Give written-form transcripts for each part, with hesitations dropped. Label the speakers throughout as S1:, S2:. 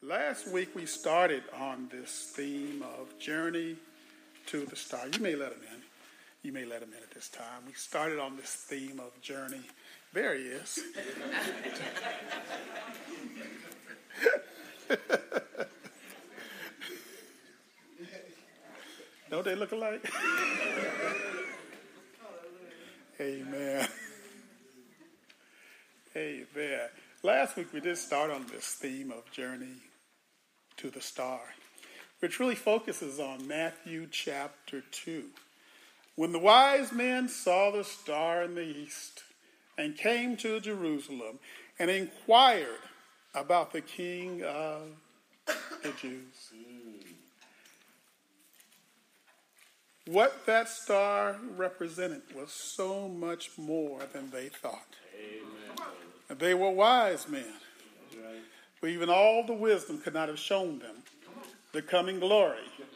S1: Last week we started on this theme of journey to the star. You may let him in. You may let him in at this time. We started on this theme of journey. There he is. Don't they look alike? Amen. Amen. Last week we did start on this theme of journey to the star, which really focuses on Matthew chapter 2. When the wise men saw the star in the east and came to Jerusalem and inquired about the King of the Jews. What that star represented was so much more than they thought. Amen. And they were wise men. Right. But even all the wisdom could not have shown them the coming glory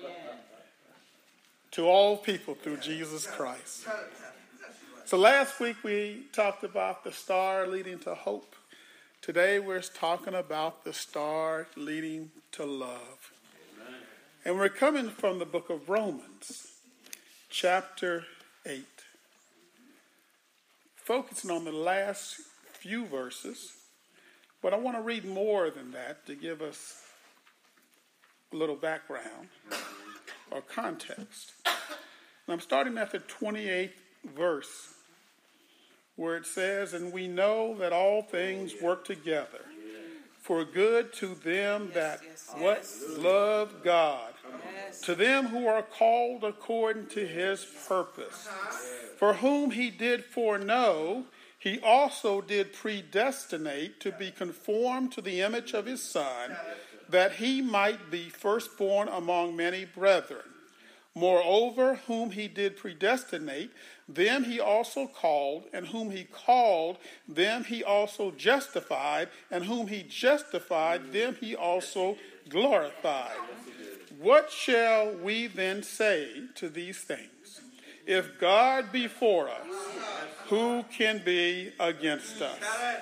S1: to all people through Jesus Christ. So last week we talked about the star leading to hope. Today we're talking about the star leading to love. Amen. And we're coming from the book of Romans, chapter 8. Focusing on the last few verses. But I want to read more than that to give us a little background or context. And I'm starting at the 28th verse, where it says, "And we know that all things work together for good to them that love God, to them who are called according to his purpose. For whom he did foreknow, he also did predestinate to be conformed to the image of his Son, that he might be firstborn among many brethren. Moreover, whom he did predestinate, them he also called, and whom he called, them he also justified, and whom he justified, them he also glorified. What shall we then say to these things? If God be for us, who can be against us?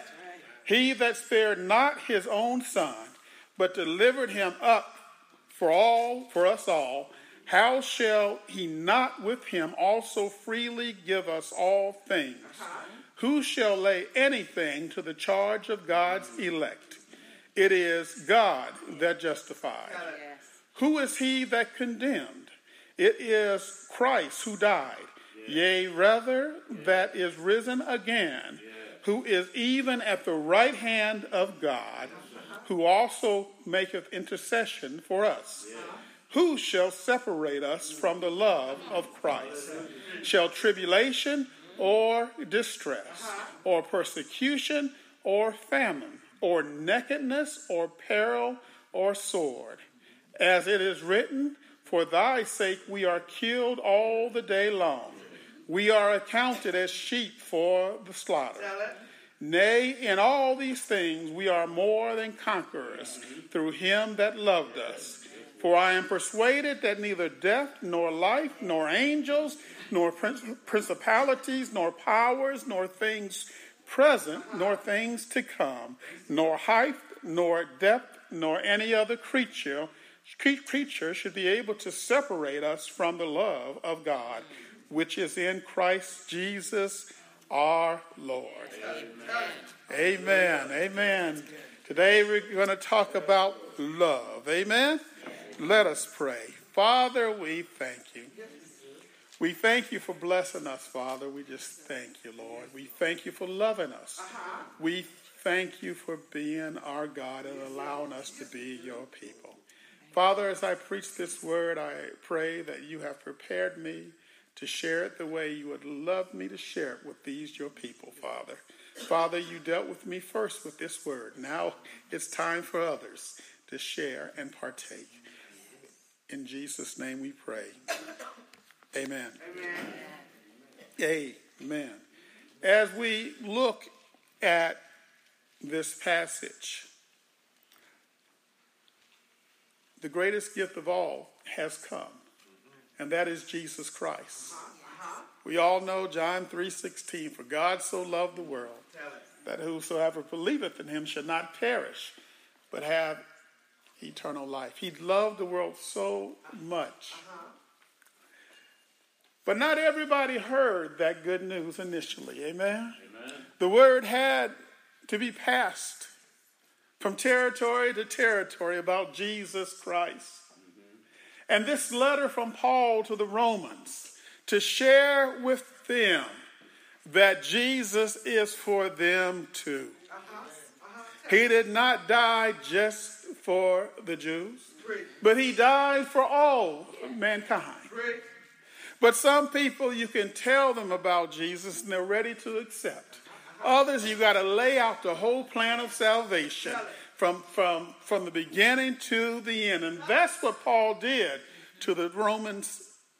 S1: He that spared not his own Son, but delivered him up for us all, how shall he not with him also freely give us all things? Who shall lay anything to the charge of God's elect? It is God that justifies. Who is he that condemned? It is Christ who died, yea, rather, that is risen again, who is even at the right hand of God, who also maketh intercession for us. Who shall separate us from the love of Christ? Shall tribulation or distress, or persecution or famine, or nakedness or peril or sword? As it is written, for thy sake we are killed all the day long. We are accounted as sheep for the slaughter. Nay, in all these things we are more than conquerors through him that loved us. For I am persuaded that neither death, nor life, nor angels, nor principalities, nor powers, nor things present, nor things to come, nor height, nor depth, nor any other creature should be able to separate us from the love of God, which is in Christ Jesus our Lord. Amen. Amen. Today we're going to talk about love. Amen. Let us pray. Father, we thank you. We thank you for blessing us, Father. We just thank you, Lord. We thank you for loving us. We thank you for being our God and allowing us to be your people. Father, as I preach this word, I pray that you have prepared me to share it the way you would love me to share it with these your people, Father. Father, you dealt with me first with this word. Now it's time for others to share and partake. In Jesus' name we pray. Amen. Amen. Amen. As we look at this passage, the greatest gift of all has come, and that is Jesus Christ. We all know John 3:16, for God so loved the world that whosoever believeth in him should not perish, but have eternal life. He loved the world so much. But not everybody heard that good news initially. Amen? Amen. The word had to be passed from territory to territory about Jesus Christ. And this letter from Paul to the Romans to share with them that Jesus is for them too. He did not die just for the Jews, but he died for all mankind. But some people, you can tell them about Jesus and they're ready to accept. Others, you got to lay out the whole plan of salvation from the beginning to the end. And that's what Paul did to the Romans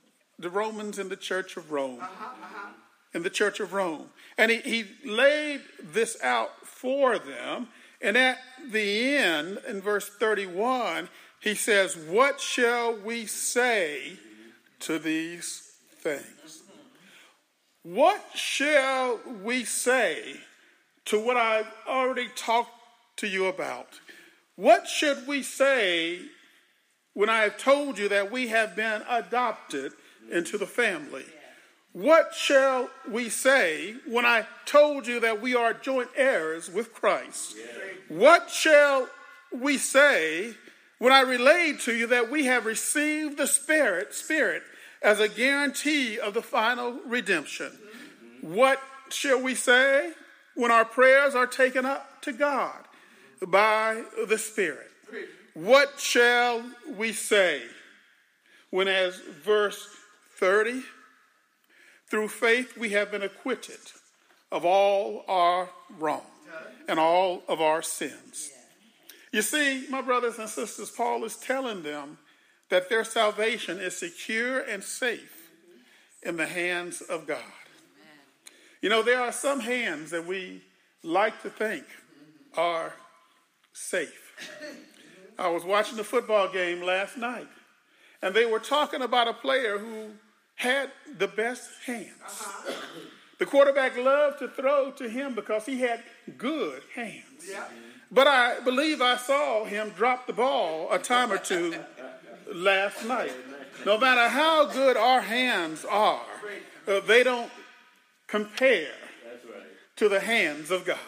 S1: in the Church of Rome. In the Church of Rome. And he laid this out for them. And at the end, in verse 31, he says, what shall we say to these things? What shall we say to what I've already talked to you about? What should we say when I have told you that we have been adopted into the family? What shall we say when I told you that we are joint heirs with Christ? What shall we say when I relayed to you that we have received the Spirit as a guarantee of the final redemption? What shall we say when our prayers are taken up to God by the Spirit? What shall we say when, as verse 30, through faith we have been acquitted of all our wrong and all of our sins? You see, my brothers and sisters, Paul is telling them that their salvation is secure and safe in the hands of God. You know, there are some hands that we like to think are safe. I was watching the football game last night, and they were talking about a player who had the best hands. The quarterback loved to throw to him because he had good hands. But I believe I saw him drop the ball a time or two last night. No matter how good our hands are, they don't compare to the hands of God.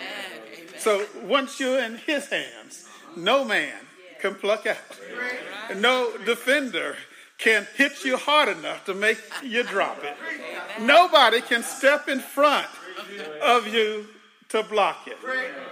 S1: So once you're in his hands, no man can pluck out. No defender can hit you hard enough to make you drop it. Nobody can step in front of you to block it.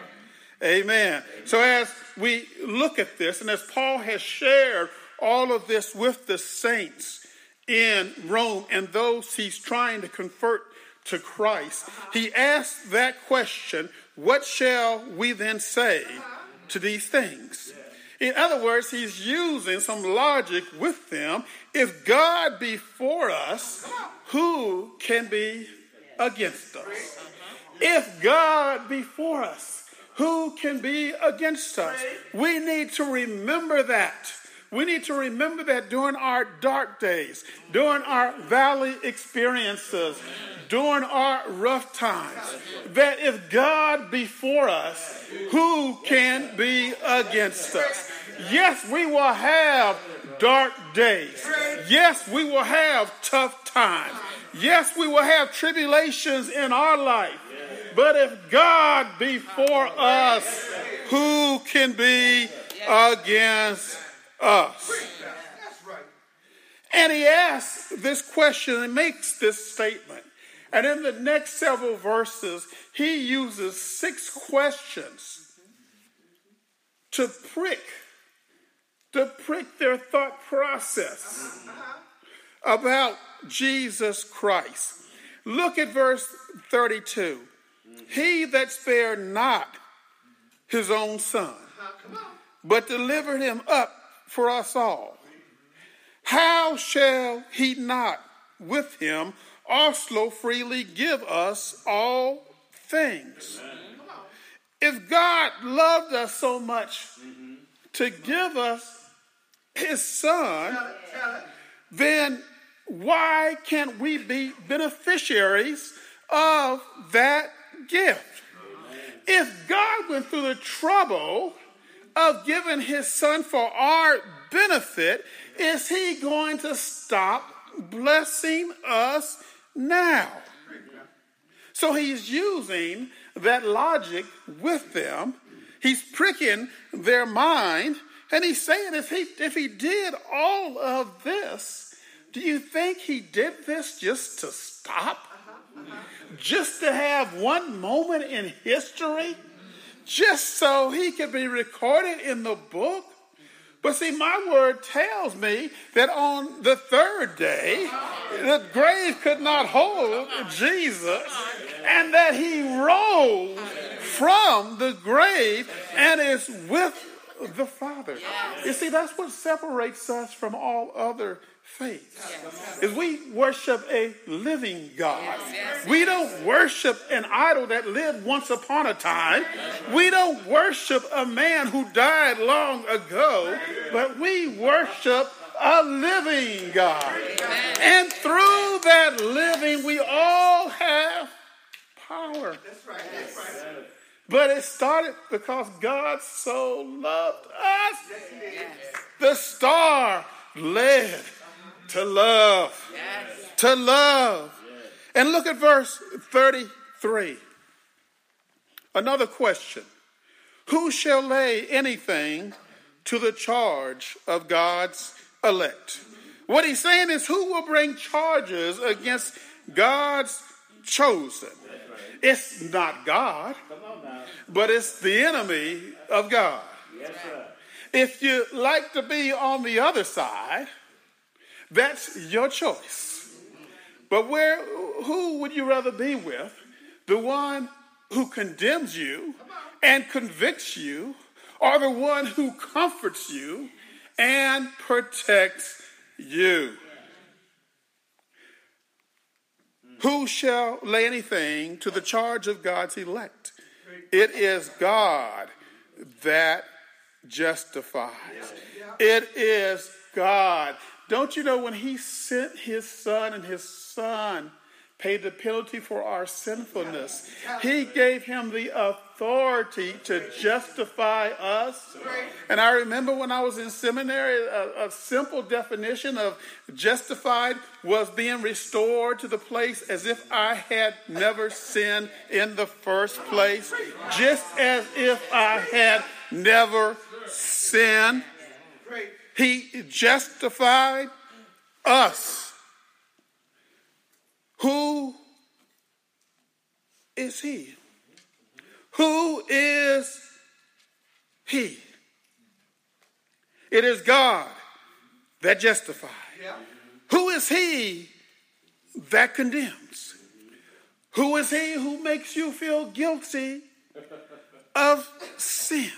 S1: Amen. So as we look at this, and as Paul has shared all of this with the saints in Rome and those he's trying to convert to Christ, he asks that question, what shall we then say to these things? In other words, he's using some logic with them. If God be for us, who can be against us? If God be for us, who can be against us? We need to remember that. We need to remember that during our dark days, during our valley experiences, during our rough times, that if God be for us, who can be against us? Yes, we will have dark days. Yes, we will have tough times. Yes, we will have tribulations in our life. But if God be for us, who can be against us? And he asks this question and makes this statement. And in the next several verses, he uses 6 questions to prick their thought process about Jesus Christ. Look at verse 32. He that spared not his own son, but delivered him up for us all, how shall he not with him also freely give us all things? If God loved us so much to give us his son, then why can't we be beneficiaries of that gift? If God went through the trouble of giving his son for our benefit, is he going to stop blessing us now? So he's using that logic with them. He's pricking their mind. And he's saying, if he did all of this, do you think he did this just to stop? Just to have one moment in history? Just so he could be recorded in the book? But see, my word tells me that on the third day, the grave could not hold Jesus, and that he rose from the grave and is with the Father. You see, that's what separates us from all other faiths, is we worship a living God. We don't worship an idol that lived once upon a time. We don't worship a man who died long ago, but we worship a living God. And through that living, we all have power. But it started because God so loved us. The star led to love. To love. And look at verse 33. Another question. Who shall lay anything to the charge of God's elect? What he's saying is, who will bring charges against God's chosen? It's not God, but it's the enemy of God. If you like to be on the other side, that's your choice. But who would you rather be with? The one who condemns you and convicts you, or the one who comforts you and protects you? Who shall lay anything to the charge of God's elect? It is God that justifies. It is God. Don't you know when he sent his son and his son paid the penalty for our sinfulness, he gave him the authority to justify us? And I remember when I was in seminary, a simple definition of justified was being restored to the place as if I had never sinned in the first place, just as if I had never sinned. He justified us. Who is he? Who is he? It is God that justifies. Who is he that condemns? Who is he who makes you feel guilty of sin?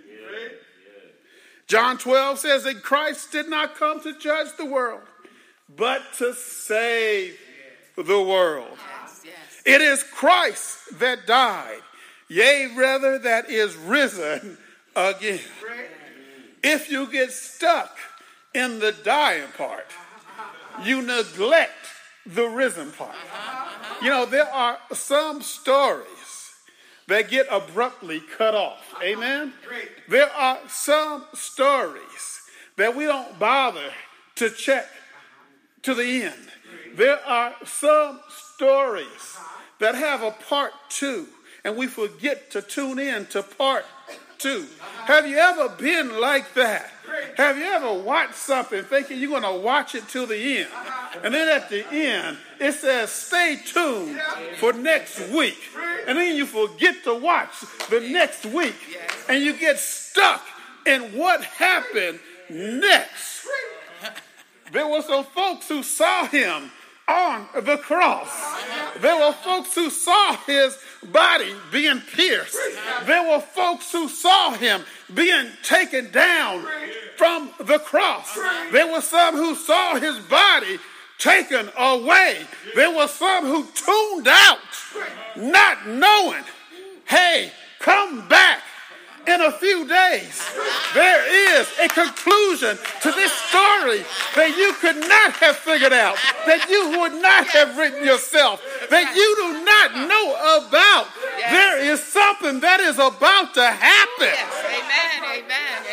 S1: John 12 says that Christ did not come to judge the world, but to save the world. It is Christ that died, yea, rather that is risen again. If you get stuck in the dying part, you neglect the risen part. You know, there are some stories that get abruptly cut off. Amen? There are some stories that we don't bother to check to the end. There are some stories that have a part 2, and we forget to tune in to part 2. Have you ever been like that? Have you ever watched something thinking you're going to watch it till the end? And then at the end, it says, stay tuned for next week. And then you forget to watch the next week. And you get stuck in what happened next. There were some folks who saw him on the cross. There were folks who saw his body being pierced. There were folks who saw him being taken down from the cross. There were some who saw his body taken away. There were some who tuned out, not knowing, hey, come back in a few days. There is a conclusion to this story that you could not have figured out, that you would not have written yourself, that you do not know about. There is something that is about to happen.
S2: Yes. Amen. Amen.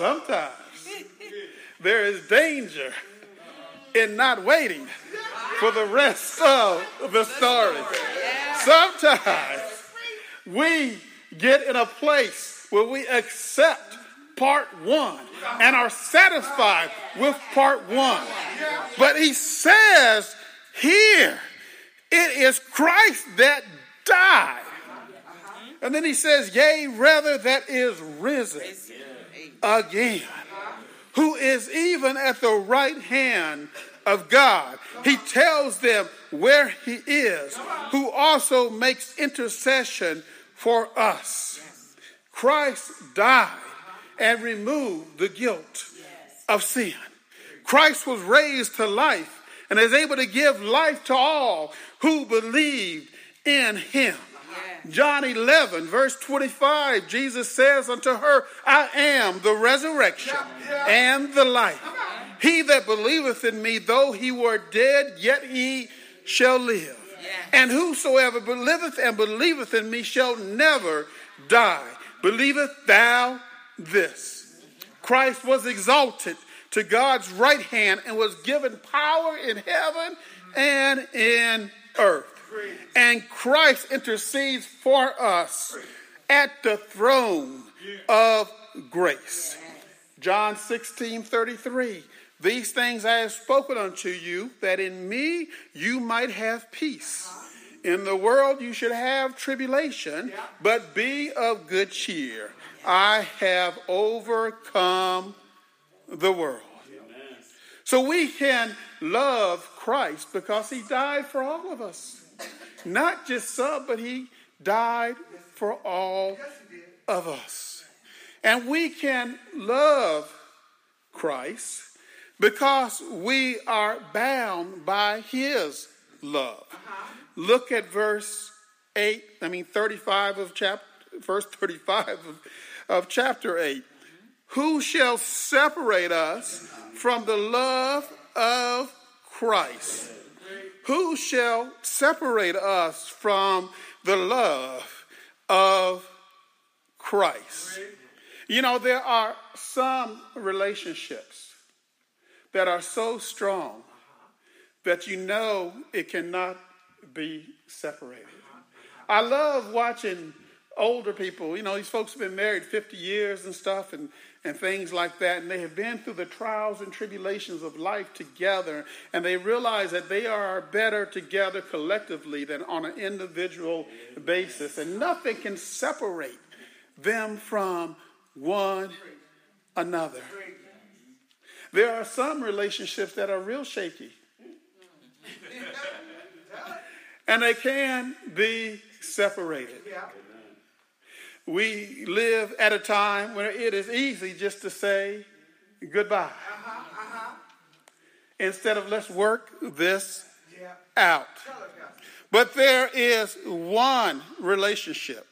S1: sometimes there is danger in not waiting for the rest of the story. Sometimes we get in a place where we accept part one and are satisfied with part one. But he says here, it is Christ that died. And then he says, yea, rather that is risen again, who is even at the right hand of God. He tells them where he is, who also makes intercession for us. Christ died and removed the guilt of sin. Christ was raised to life and is able to give life to all who believe in him. John 11, verse 25, Jesus says unto her, I am the resurrection and the life. He that believeth in me, though he were dead, yet he shall live. And whosoever liveth and believeth in me shall never die. Believeth thou this? Christ was exalted to God's right hand and was given power in heaven and in earth. And Christ intercedes for us at the throne of grace. John 16:33. These things I have spoken unto you, that in me you might have peace. In the world you should have tribulation, but be of good cheer. I have overcome the world. So we can love Christ because he died for all of us. Not just some, but he died for all of us. And we can love Christ because we are bound by his love. Look at verse 35 of chapter 8. Who shall separate us from the love of Christ? Who shall separate us from the love of Christ? You know, there are some relationships that are so strong that you know it cannot be separated. I love watching older people. You know, these folks have been married 50 years and stuff and things like that. And they have been through the trials and tribulations of life together. And they realize that they are better together collectively than on an individual basis. And nothing can separate them from one another. There are some relationships that are real shaky. And they can be separated. We live at a time where it is easy just to say goodbye. Instead of let's work this out. But there is one relationship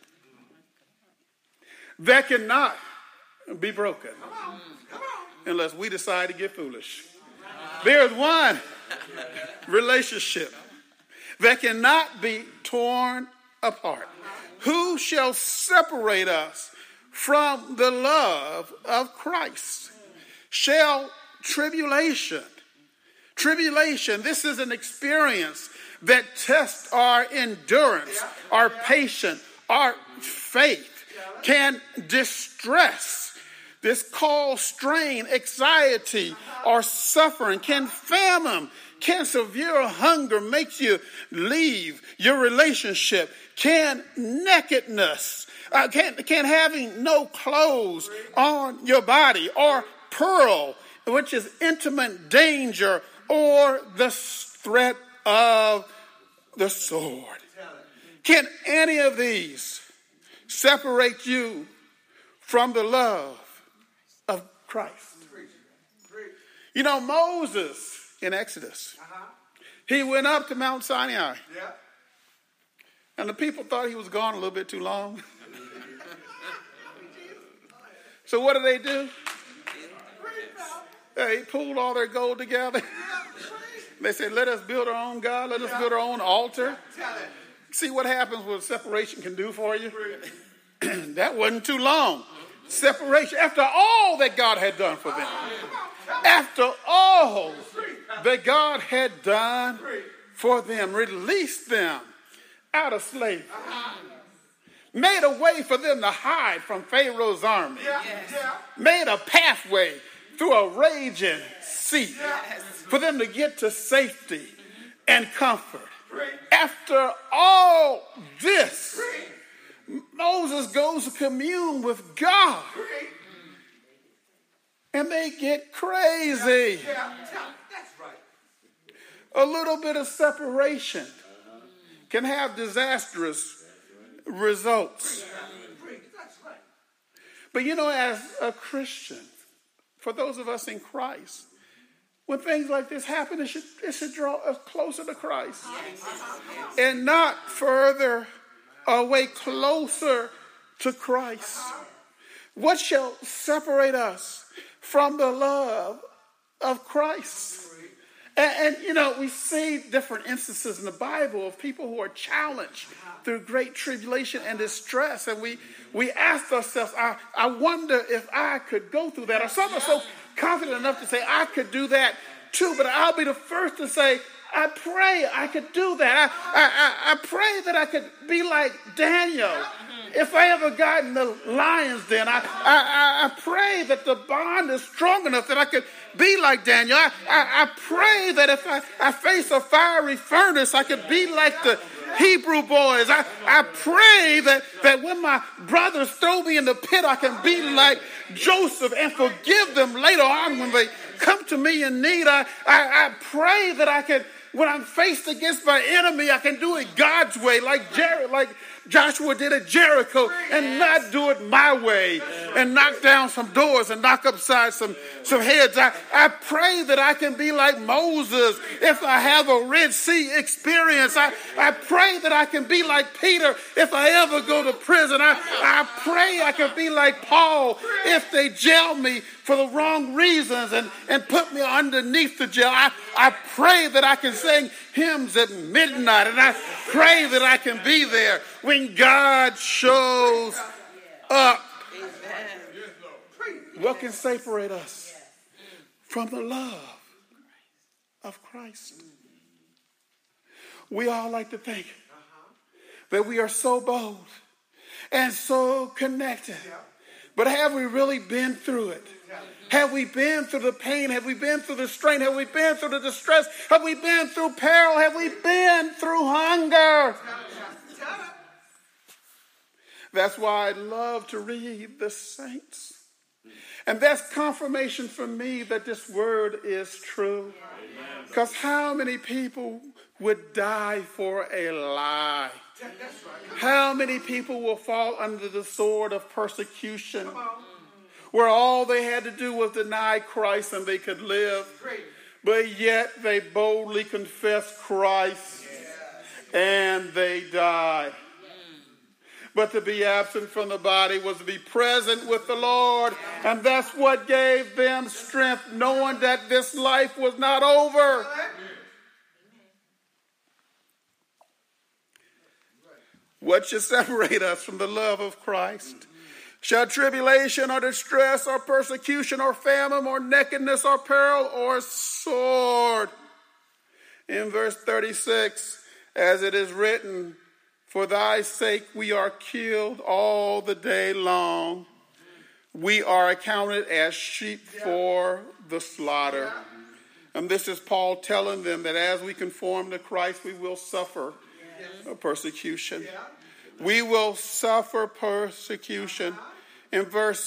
S1: that cannot be broken unless we decide to get foolish. There is one relationship that cannot be torn apart. Who shall separate us from the love of Christ? Shall tribulation, this is an experience that tests our endurance, our patience, our faith, can distress. This cause strain, anxiety, or suffering, can famine, can severe hunger make you leave your relationship, can nakedness, can having no clothes on your body, or peril, which is intimate danger, or the threat of the sword. Can any of these separate you from the love of Christ? You know, Moses in Exodus, he went up to Mount Sinai. And the people thought he was gone a little bit too long. So what do? They pulled all their gold together. They said, let us build our own God. Let us build our own altar. See what happens, what separation can do for you? That wasn't too long. Separation. After all that God had done for them. After all that God had done for them. Released them out of slavery. Made a way for them to hide from Pharaoh's army. Made a pathway through a raging sea for them to get to safety and comfort. After all this, Moses goes to commune with God. And they get crazy. A little bit of separation can have disastrous results. But you know, as a Christian, for those of us in Christ, when things like this happen, it should draw us closer to Christ. And not further away, closer to Christ. What shall separate us from the love of Christ? And you know, we see different instances in the Bible of people who are challenged through great tribulation and distress. And we ask ourselves, I wonder if I could go through that. Or some are so confident enough to say, I could do that too. But I'll be the first to say, I pray I could do that. I pray that I could be like Daniel. If I ever got in the lion's den, I pray that the bond is strong enough that I could be like Daniel. I pray that if I face a fiery furnace, I could be like the Hebrew boys. I pray that when my brothers throw me in the pit, I can be like Joseph and forgive them later on when they come to me in need. I pray that I can, when I'm faced against my enemy, I can do it God's way, like Joshua did at Jericho, and not do it my way and knock down some doors and knock upside some heads. I pray that I can be like Moses if I have a Red Sea experience. I pray that I can be like Peter if I ever go to prison. I pray I can be like Paul if they jail me for the wrong reasons and put me underneath the jail. I pray that I can sing hymns at midnight, and I pray that I can be there when God shows up. What can separate us from the love of Christ? We all like to think that we are so bold and so connected. But have we really been through it? Have we been through the pain? Have we been through the strain? Have we been through the distress? Have we been through peril? Have we been through hunger? That's why I love to read the saints. And that's confirmation for me that this word is true. Because how many people would die for a lie? How many people will fall under the sword of persecution, where all they had to do was deny Christ and they could live, but yet they boldly confess Christ and they die. But to be absent from the body was to be present with the Lord, and that's what gave them strength, knowing that this life was not over. What should separate us from the love of Christ? Shall tribulation or distress or persecution or famine or nakedness or peril or sword? In verse 36, as it is written, for thy sake we are killed all the day long. We are accounted as sheep for the slaughter. And this is Paul telling them that as we conform to Christ, we will suffer persecution. We will suffer persecution. In verse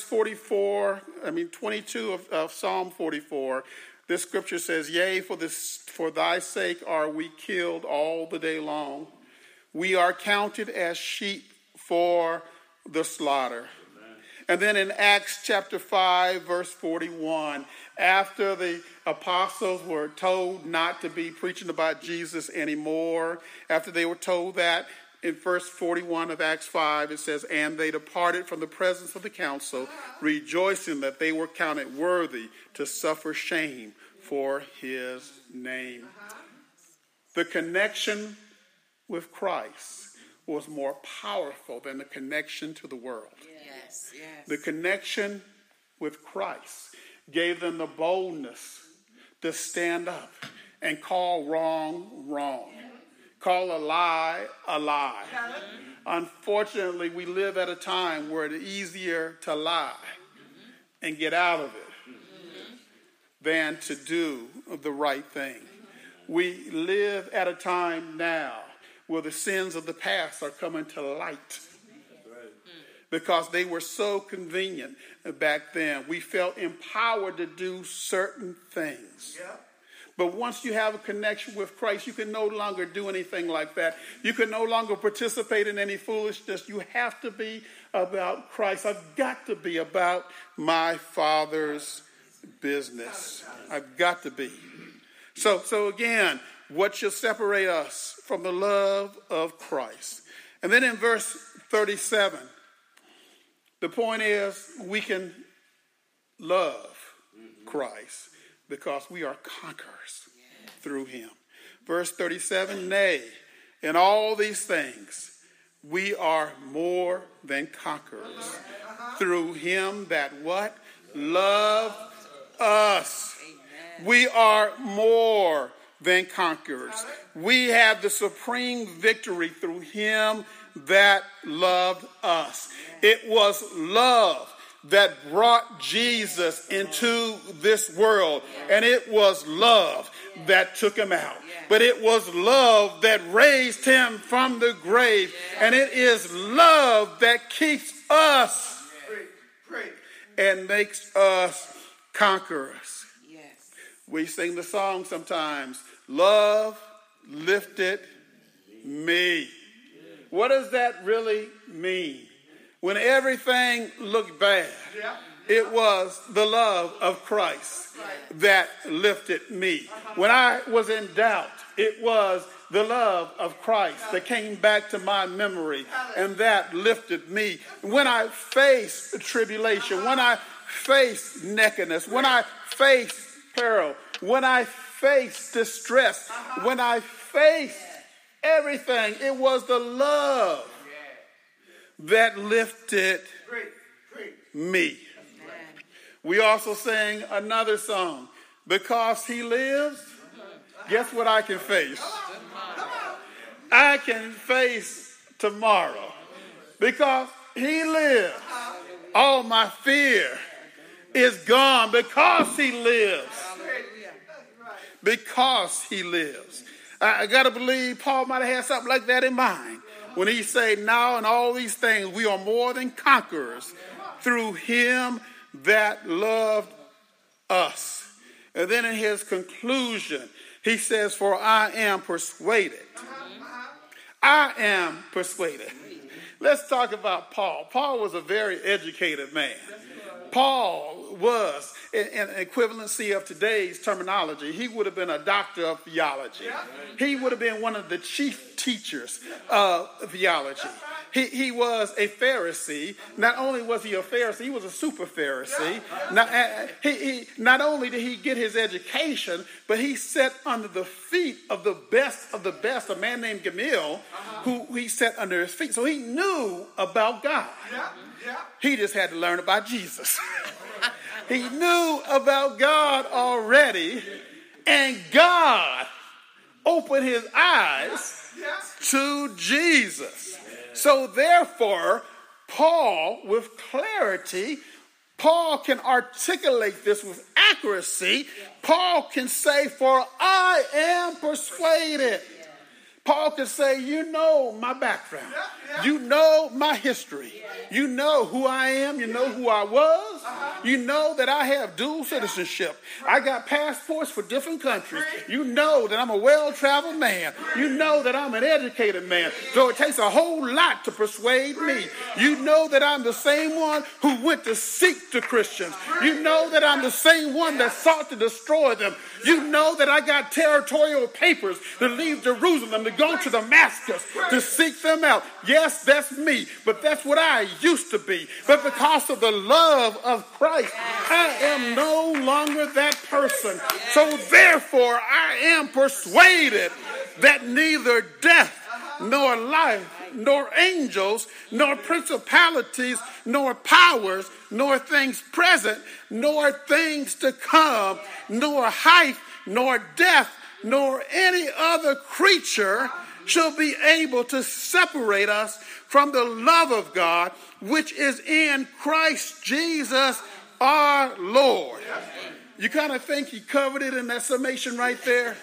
S1: 22 of Psalm 44, this scripture says, yea, for thy sake are we killed all the day long. We are counted as sheep for the slaughter. Amen. And then in Acts chapter 5, verse 41, after the apostles were told not to be preaching about Jesus anymore, after they were told that, in verse 41 of Acts 5, it says, and they departed from the presence of the council, rejoicing that they were counted worthy to suffer shame for his name. The connection with Christ was more powerful than the connection to the world.
S2: Yes, yes.
S1: The connection with Christ gave them the boldness to stand up and call wrong, wrong. Call a lie, a lie. Unfortunately, we live at a time where it's easier to lie and get out of it than to do the right thing. We live at a time now where the sins of the past are coming to light because they were so convenient back then. We felt empowered to do certain things. But once you have a connection with Christ, you can no longer do anything like that. You can no longer participate in any foolishness. You have to be about Christ. I've got to be about my Father's business. I've got to be. So again, what shall separate us from the love of Christ? And then in verse 37, the point is we can love Christ because we are conquerors through him. Verse 37, nay, in all these things we are more than conquerors through him that what? Loved us. We are more than conquerors. We have the supreme victory through him that loved us. It was love that brought Jesus into this world. And it was love that took him out. But it was love that raised him from the grave. And it is love that keeps us and makes us conquerors. We sing the song sometimes, love lifted me. What does that really mean? When everything looked bad, it was the love of Christ that lifted me. When I was in doubt, it was the love of Christ that came back to my memory, and that lifted me. When I faced tribulation, when I faced nakedness, when I faced peril, when I faced distress, when I faced everything, it was the love that lifted me. We also sang another song, because he lives, guess what I can face? I can face tomorrow. Because he lives, all my fear is gone because he lives. Because he lives. I got to believe Paul might have had something like that in mind when he said, now in all these things we are more than conquerors through him that loved us. And then in his conclusion, he says, for I am persuaded. I am persuaded. Let's talk about Paul. Paul was a very educated man. Paul was, in equivalency of today's terminology, he would have been a doctor of theology. He would have been one of the chief teachers of theology. He was a Pharisee. Not only was he a Pharisee, he was a super Pharisee. Not only did he get his education, but he sat under the feet of the best, a man named Gamaliel, who he sat under his feet. So he knew about God. He just had to learn about Jesus. He knew about God already, and God opened his eyes to Jesus. So therefore, Paul, with clarity, Paul can articulate this with accuracy. Paul can say, for I am persuaded. Paul could say, you know my background. You know my history. You know who I am. You know who I was. You know that I have dual citizenship. I got passports for different countries. You know that I'm a well-traveled man. You know that I'm an educated man. So it takes a whole lot to persuade me. You know that I'm the same one who went to seek the Christians. You know that I'm the same one that sought to destroy them. You know that I got territorial papers to leave Jerusalem, to go to Damascus, to seek them out. Yes, that's me, but that's what I used to be. But because of the love of Christ, I am no longer that person. So therefore, I am persuaded that neither death nor life, nor angels, nor principalities, nor powers, nor things present, nor things to come, nor height, nor depth, nor any other creature shall be able to separate us from the love of God, which is in Christ Jesus our Lord. You kind of think he covered it in that summation right there?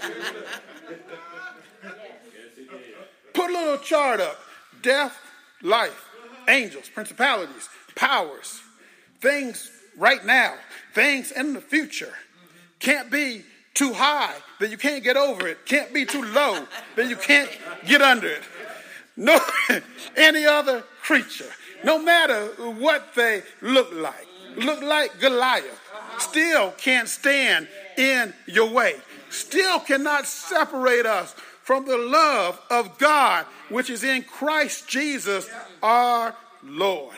S1: Put a little chart up. Death, life, angels, principalities, powers, things right now, things in the future. Can't be too high that you can't get over it. Can't be too low that you can't get under it. No, any other creature, no matter what they look like Goliath, still can't stand in your way. Still cannot separate us from the love of God, which is in Christ Jesus our Lord.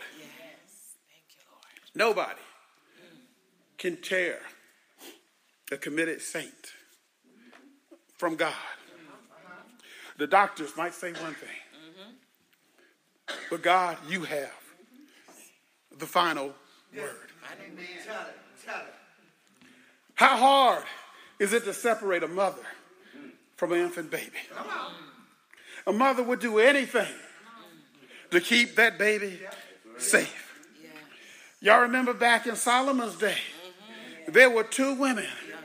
S1: Nobody can tear a committed saint from God. The doctors might say one thing, but God, you have the final word. How hard is it to separate a mother from an infant baby? A mother would do anything to keep that baby safe. Y'all remember back in Solomon's day, there were two women.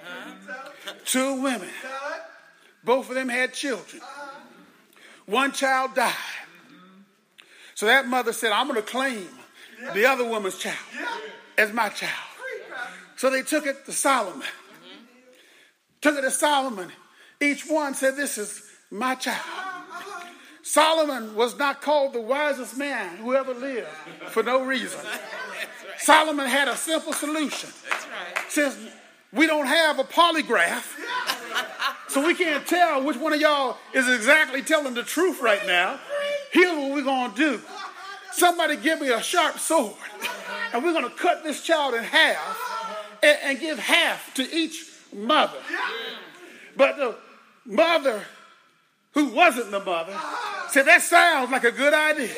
S1: Both of them had children. One child died. So that mother said, I'm going to claim the other woman's child as my child. So they took it to Solomon. Each one said, this is my child. Solomon was not called the wisest man who ever lived for no reason. Solomon had a simple solution. Since we don't have a polygraph, so we can't tell which one of y'all is exactly telling the truth right now, here's what we're going to do. Somebody give me a sharp sword, and we're going to cut this child in half and give half to each mother. But the mother who wasn't the mother said, that sounds like a good idea.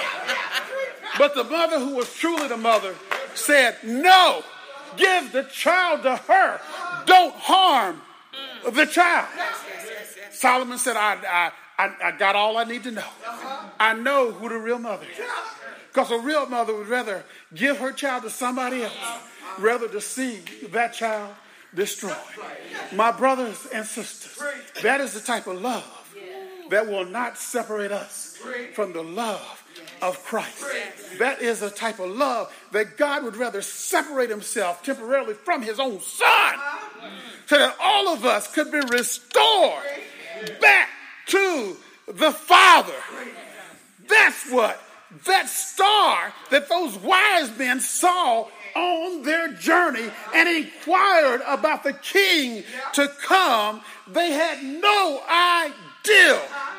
S1: But the mother who was truly the mother said, no, give the child to her. Don't harm the child. Solomon said, I got all I need to know. I know who the real mother is. Because a real mother would rather give her child to somebody else, rather to see that child destroyed. My brothers and sisters, that is the type of love that will not separate us from the love of Christ. That is a type of love that God would rather separate himself temporarily from his own son so that all of us could be restored back to the Father. That's what that star that those wise men saw on their journey and inquired about the king to come. They had no idea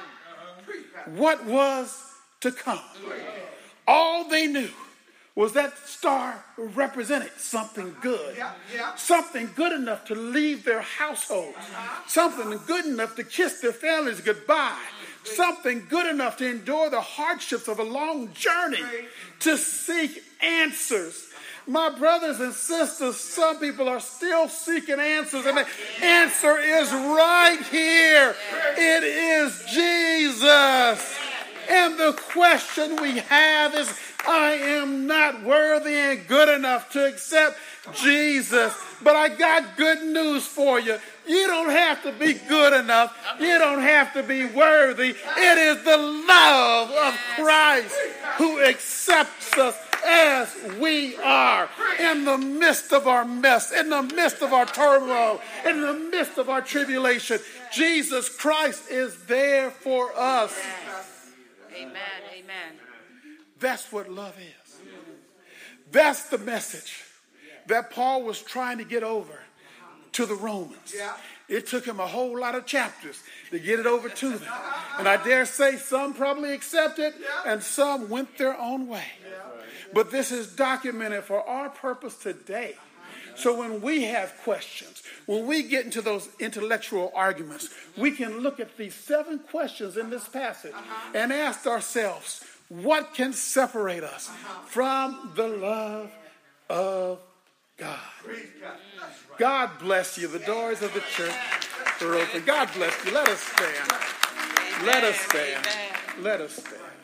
S1: what was to come. All they knew was that star represented something good. Something good enough to leave their households. Something good enough to kiss their families goodbye. Something good enough to endure the hardships of a long journey, to seek answers. My brothers and sisters, some people are still seeking answers, and the answer is right here. It is Jesus. And the question we have is, I am not worthy and good enough to accept Jesus. But I got good news for you. You don't have to be good enough. You don't have to be worthy. It is the love of Christ who accepts us as we are, in the midst of our mess, in the midst of our turmoil, in the midst of our tribulation. Jesus Christ is there for us.
S2: Amen. Amen.
S1: That's what love is. That's the message that Paul was trying to get over to the Romans. It took him a whole lot of chapters to get it over to them. And I dare say some probably accepted and some went their own way. But this is documented for our purpose today, So when we have questions, when we get into those intellectual arguments, we can look at these 7 questions in this passage and ask ourselves, what can separate us from the love of God? God bless you. The doors of the church are open. God bless you. Let us stand. Let us stand. Let us stand.